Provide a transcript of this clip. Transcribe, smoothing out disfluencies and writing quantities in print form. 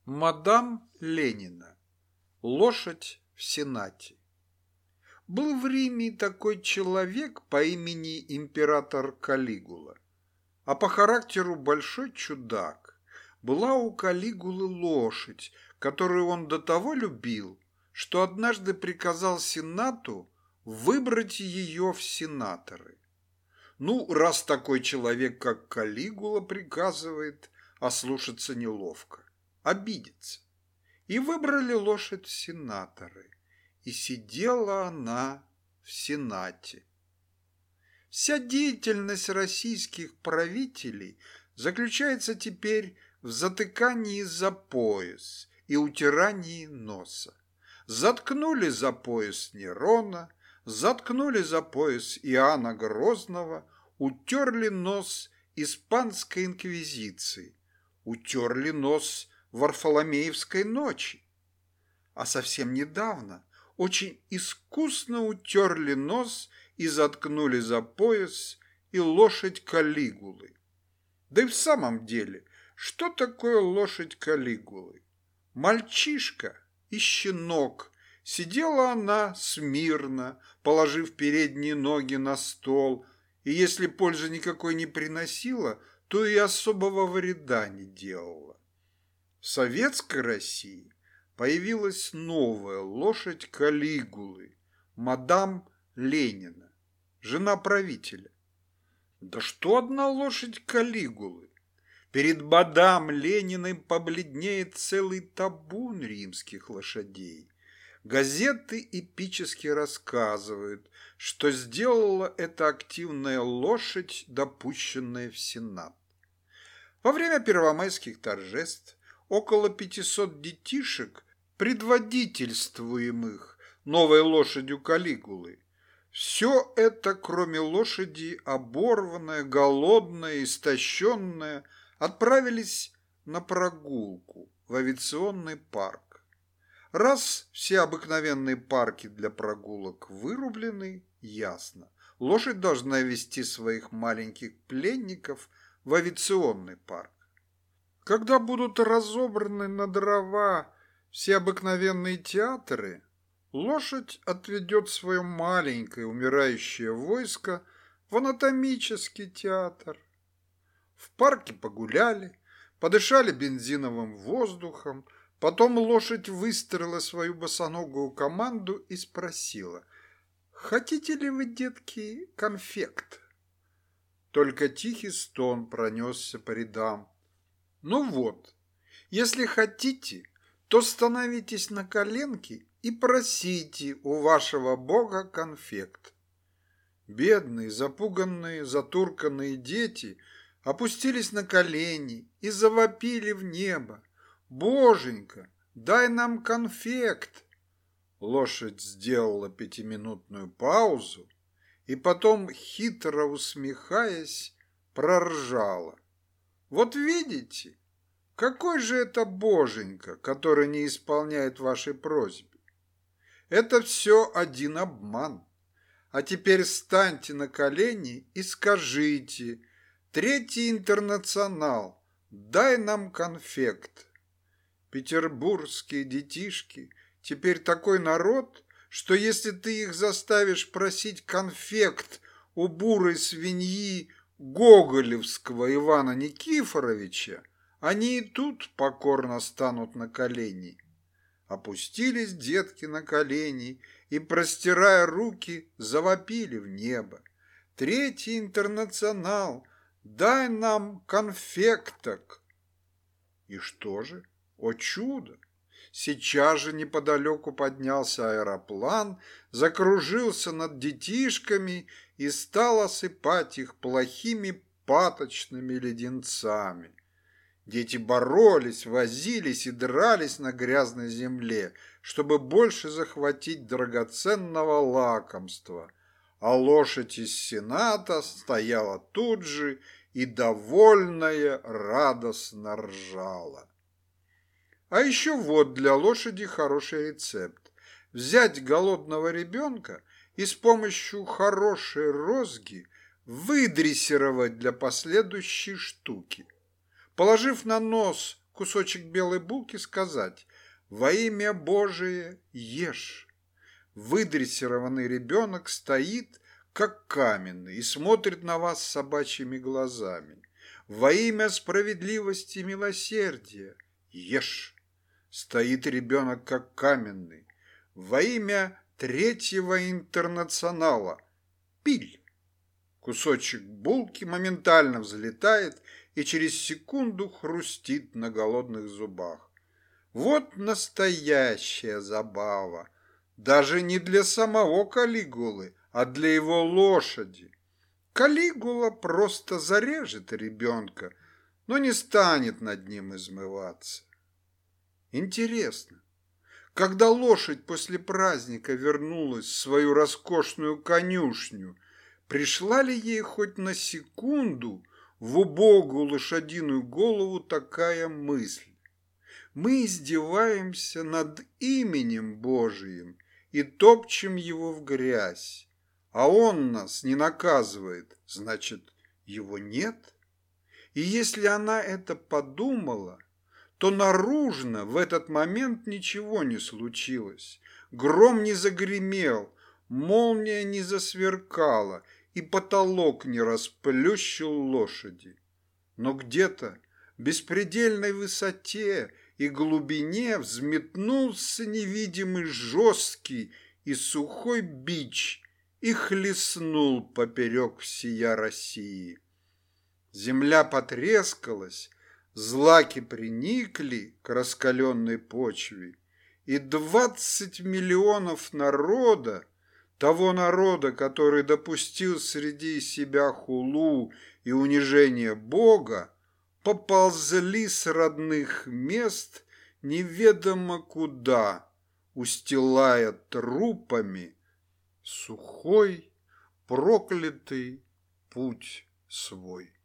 Мадам Ленина. Лошадь в Сенате. Был в Риме такой человек по имени император Калигула, а по характеру большой чудак. Была у Калигулы лошадь, которую он до того любил, что однажды приказал Сенату выбрать ее в сенаторы. Ну, раз такой человек, как Калигула, приказывает, ослушаться неловко, обидится. И выбрали лошадь в сенаторы, и сидела она в Сенате. Вся деятельность российских правителей заключается теперь в затыкании за пояс и утирании носа. Заткнули за пояс Нерона, заткнули за пояс Иоанна Грозного, утерли нос испанской инквизиции, утерли нос Варфоломеевской ночи. А совсем недавно очень искусно утерли нос и заткнули за пояс и лошадь Калигулы. Да и в самом деле, что такое лошадь Калигулы? Мальчишка и щенок. Сидела она смирно, положив передние ноги на стол, и если пользы никакой не приносила, то и особого вреда не делала. В советской России появилась новая лошадь Калигулы, мадам Ленина, жена правителя. Да что одна лошадь Калигулы? Перед мадам Лениной побледнеет целый табун римских лошадей. Газеты эпически рассказывают, что сделала эта активная лошадь, допущенная в Сенат. Во время первомайских торжеств около 500 детишек, предводительствуемых новой лошадью Калигулы, все это, кроме лошади, оборванное, голодное, истощенное, отправились на прогулку в авиационный парк. Раз все обыкновенные парки для прогулок вырублены, ясно, лошадь должна вести своих маленьких пленников в авиационный парк. Когда будут разобраны на дрова все обыкновенные театры, лошадь отведет свое маленькое умирающее войско в анатомический театр. В парке погуляли, подышали бензиновым воздухом, потом лошадь выстроила свою босоногую команду и спросила: «Хотите ли вы, детки, конфект?» Только тихий стон пронесся по рядам. «Ну вот, если хотите, то становитесь на коленки и просите у вашего бога конфект». Бедные, запуганные, затурканные дети опустились на колени и завопили в небо: «Боженька, дай нам конфект!» Лошадь сделала 5-минутную паузу и потом, хитро усмехаясь, проржала: «Вот видите, какой же это Боженька, который не исполняет вашей просьбы? Это все один обман. А теперь встаньте на колени и скажите: Третий интернационал, дай нам конфект». Петербургские детишки теперь такой народ, что если ты их заставишь просить конфект у бурой свиньи гоголевского Ивана Никифоровича, они и тут покорно станут на колени. Опустились детки на колени и, простирая руки, завопили в небо: «Третий интернационал, дай нам конфекток». И что же? О чудо! Сейчас же неподалеку поднялся аэроплан, закружился над детишками и стал осыпать их плохими паточными леденцами. Дети боролись, возились и дрались на грязной земле, чтобы больше захватить драгоценного лакомства, а лошадь из Сената стояла тут же и, довольная, радостно ржала. А еще вот для лошади хороший рецепт: взять голодного ребенка и с помощью хорошей розги выдрессировать для последующей штуки. Положив на нос кусочек белой булки, сказать: «Во имя Божие ешь». Выдрессированный ребенок стоит, как каменный, и смотрит на вас собачьими глазами. Во имя справедливости и милосердия ешь. Стоит ребенок, как каменный. Во имя Третьего интернационала пиль. Кусочек булки моментально взлетает и через секунду хрустит на голодных зубах. Вот настоящая забава. Даже не для самого Калигулы, а для его лошади. Калигула просто зарежет ребенка, но не станет над ним измываться. Интересно, когда лошадь после праздника вернулась в свою роскошную конюшню, пришла ли ей хоть на секунду в убогую лошадиную голову такая мысль: мы издеваемся над именем Божиим и топчем его в грязь, а он нас не наказывает, значит, его нет? И если она это подумала, то наружно в этот момент ничего не случилось. Гром не загремел, молния не засверкала, и потолок не расплющил лошади. Но где-то в беспредельной высоте и глубине взметнулся невидимый жесткий и сухой бич и хлестнул поперек всея России. Земля потрескалась, злаки приникли к раскаленной почве, и 20 миллионов народа, того народа, который допустил среди себя хулу и унижение Бога, поползли с родных мест неведомо куда, устилая трупами сухой проклятый путь свой.